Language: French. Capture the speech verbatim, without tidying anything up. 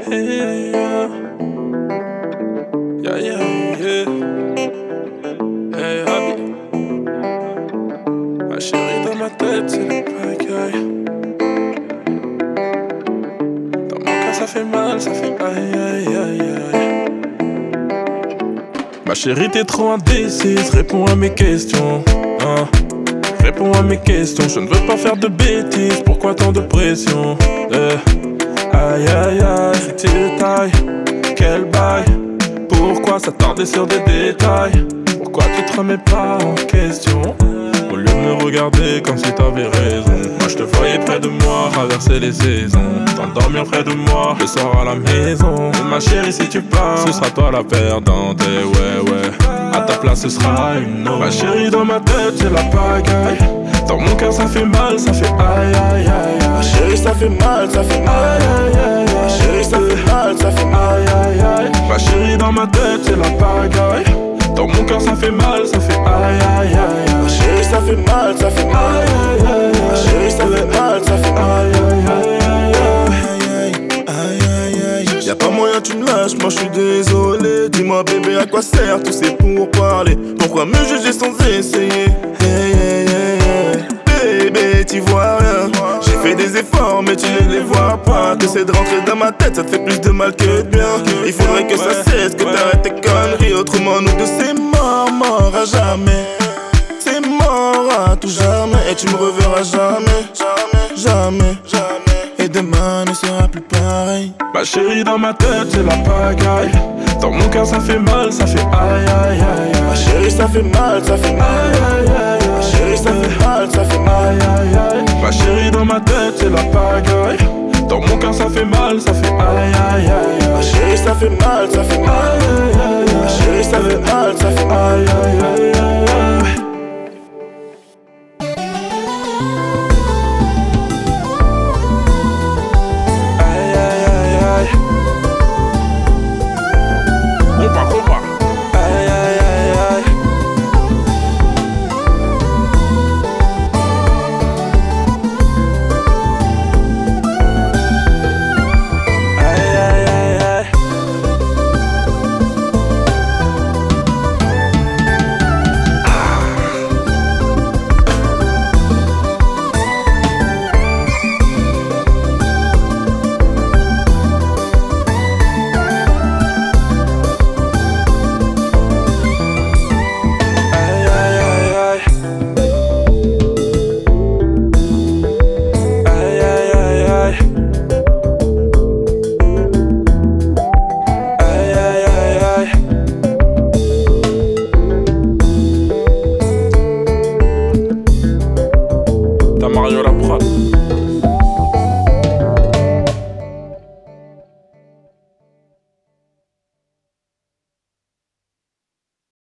Hey, yeah. Yeah, yeah, yeah. Hey, Habi. Ma chérie, dans ma tête, c'est le pagaille. Dans mon cœur, ça fait mal, ça fait aïe, aïe, aïe, aïe. Ma chérie, t'es trop indécise, réponds à mes questions. Hein. Réponds à mes questions, je ne veux pas faire de bêtises. Pourquoi tant de pression? euh. Aïe aïe aïe, ces détails, quel bail. Pourquoi s'attarder sur des détails? Pourquoi tu te remets pas en question? Au lieu de me regarder comme si t'avais raison. Moi je te voyais près de moi, traverser les saisons, t'endormir près de moi, le soir à la maison. Et ma chérie, si tu pars, ce sera toi la perdante. Et ouais ouais, à ta place ce sera une autre. Ma chérie, dans ma tête c'est la pagaille. Dans mon cœur ça fait mal, ça fait aïe aïe aïe. Ma chérie, ça fait mal, ça fait mal. Aïe aïe aïe. Ma chérie, ça fait mal, ça fait mal. Aïe aïe aïe. Ma chérie, dans ma tête c'est la pagaille. Dans mon cœur ça fait mal, ça fait aïe aïe aïe. Ma chérie, ça fait mal, ça fait mal. Ma chérie, ça fait mal, ça fait mal. Aïe aïe aïe. Y'a pas moyen tu me lâches, moi je suis désolé. Dis-moi bébé, à quoi sert tous ces pour parler? Pourquoi me juger sans essayer? Hey, hey, hey, hey. Bébé, t'y vois rien. J'ai fait des efforts mais tu ne les vois pas. T'essaies de rentrer dans ma tête, ça te fait plus de mal que de bien. Il faudrait que ça cesse, que t'arrêtes tes conneries. Autrement nous deux c'est mort, mort à jamais. C'est mort à tout jamais. Et tu me reverras jamais, jamais, jamais. Et demain ne sera plus pareil. Ma chérie, dans ma tête c'est la pagaille. Dans mon cœur ça fait mal, ça fait aïe aïe aïe. Ma chérie, ça fait mal, ça fait mal. Ma chérie, ça fait mal, ça fait mal. Aïe aïe. Ma chérie, dans ma tête c'est la pagaille. Dans mon cœur ça fait mal, ça fait aïe aïe aïe. Ma chérie, ça fait mal, ça fait mal. Ma chérie, ça fait mal, ça fait mal. Aïe aïe aïe. Mario la prod.